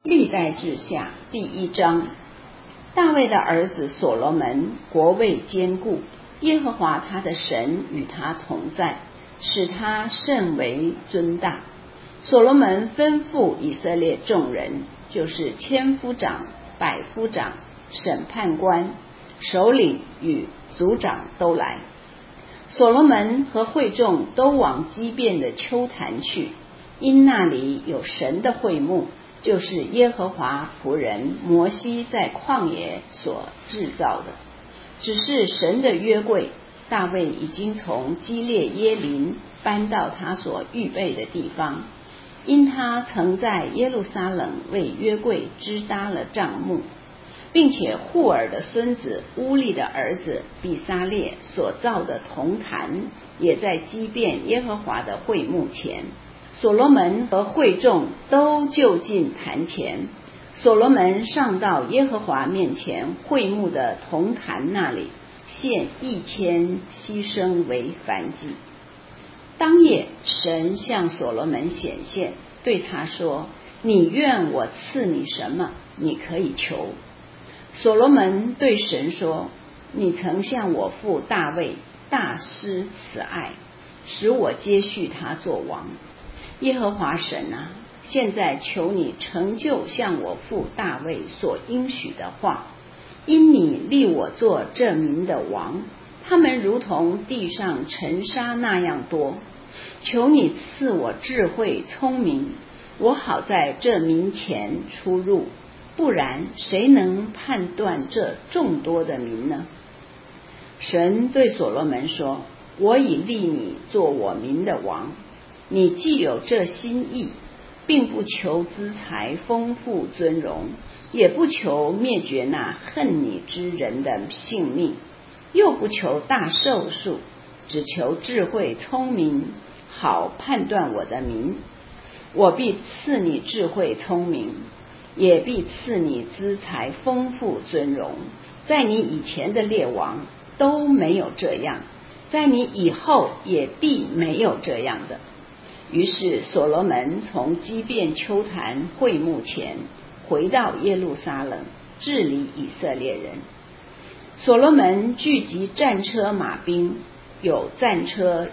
历代志下第1章。大卫的儿子所罗门国位坚固，耶和华他的神与他同在，使他甚为尊大。所罗门吩咐以色列众人，就是千夫长、百夫长、审判官、首领与族长都来。所罗门和会众都往基遍的丘坛去，因那里有神的会幕，就是耶和华仆人摩西在旷野所制造的。只是神的约柜，大卫已经从基列耶琳搬到他所预备的地方，因他曾在耶路撒冷为约柜支搭了帐幕，并且户尔的孙子乌利的儿子比撒列所造的铜坛，也在基遍耶和华的会幕前。所罗门和会众都就近坛前，所罗门上到耶和华面前会幕的铜坛那里，献1000牺牲为燔祭。当夜神向所罗门显现，对他说：你愿我赐你什么，你可以求。所罗门对神说：你曾向我父大卫大施慈爱，使我接续他做王。耶和华神啊，现在求你成就向我父大卫所应许的话，因你立我做这民的王，他们如同地上尘沙那样多。求你赐我智慧聪明，我好在这民前出入，不然谁能判断这众多的民呢？神对所罗门说：我已立你做我民的王，你既有这心意，并不求资财丰富尊荣，也不求灭绝那恨你之人的性命，又不求大寿数，只求智慧聪明，好判断我的民。我必赐你智慧聪明，也必赐你资财丰富尊荣，在你以前的列王都没有这样，在你以后也必没有这样的。于是所罗门从基遍丘坛会幕前回到耶路撒冷，治理以色列人。所罗门聚集战车马兵，有战车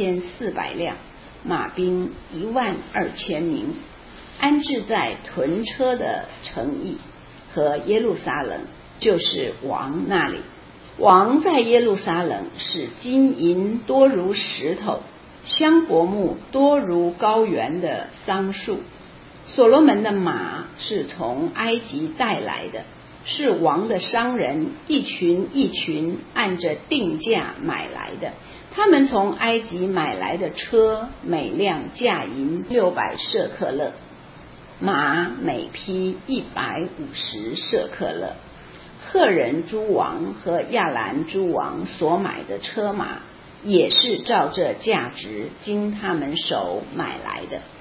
1400辆，马兵12000名，安置在屯车的城邑和耶路撒冷，就是王那里。王在耶路撒冷是金银多如石头，香柏木多如高原的桑树。所罗门的马是从埃及带来的，是王的商人一群一群按着定价买来的。他们从埃及买来的车，每辆价银600舍客勒，马每匹150舍客勒。赫人诸王和亚兰诸王所买的车马，也是照这价值经他们手买来的。